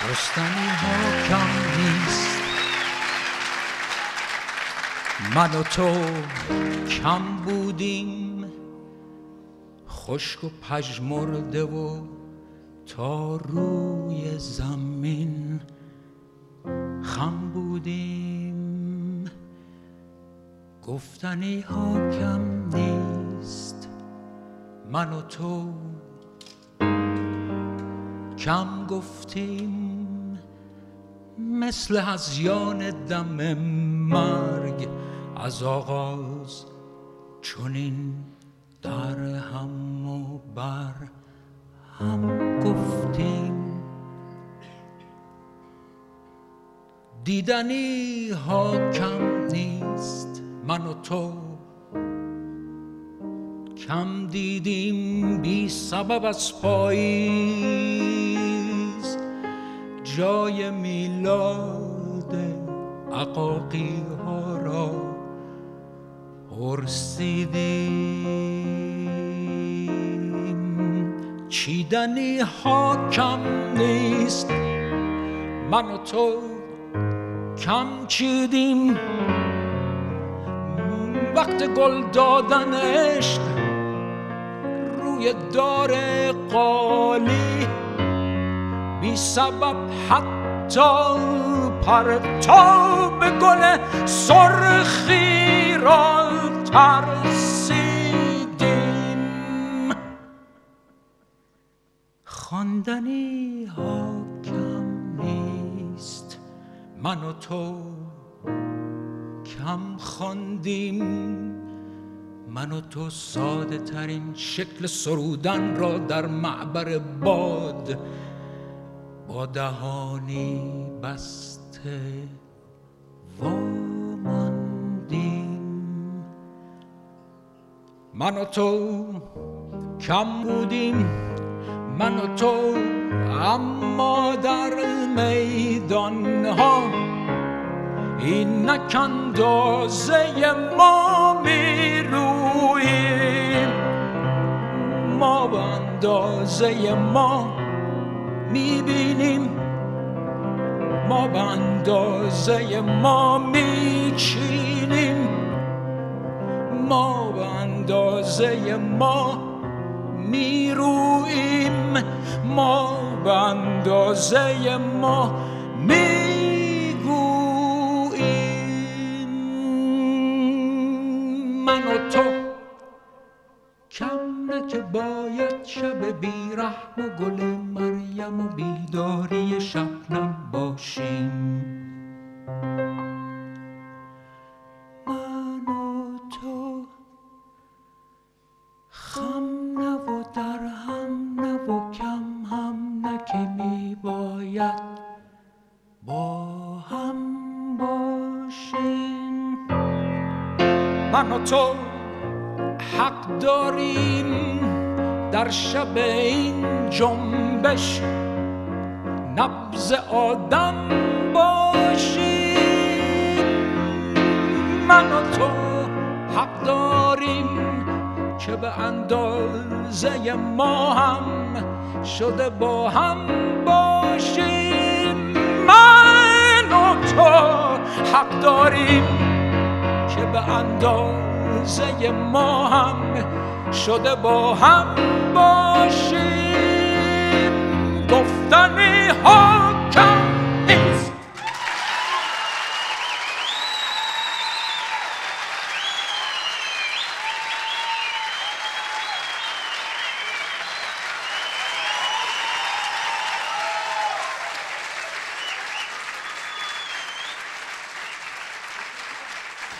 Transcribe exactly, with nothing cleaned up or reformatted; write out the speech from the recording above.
رستنی ها کم نیست، من و تو کم بودیم، خشک و پژمرده و تا روی زمین خم بودیم. گفتنی ها کم نیست، من و تو کم گفتیم، مثل هذیان دم مرگ از آغاز چنین در هم و بر هم گفتیم. دیدنی ها کم نیست، من و تو کم دیدیم بی سبب از پاییز، جای میلاد عقاقی ها را پرسیدیم. چیدنی ها کم نیست، من و تو کم چیدیم، وقت گل دادن عشق روی دار قالی، بی سبب حتی پرتاب گل سرخی را ترسیدیم. خواندنی ها کم نیست، من و تو کم خواندیم، من و تو ساده ترین شکل سرودن را در معبر باد با دهانی بسته واماندیم. من و تو کم بودیم، من و تو، اما در میدان ها اینک اندازه ما می رویم، ما به اندازه ما می بینیم، ما به اندازه ما می چینیم، ما به اندازه ما می رویم، ما به اندازه ما می من و تو کم نه که باید شب بیرحم و گل مریم و بیداری شبنم باشیم. من و تو خم نه و در هم نه و کم هم نه که می باید با هم باشیم. من و تو حق داریم در شب این جنبش نبض آدم باشیم. من و تو حق داریم که به اندازه ما هم شده با هم باشیم. من و تو حق داریم که به اندازه ما هم شده با هم باشیم. گفتنی ها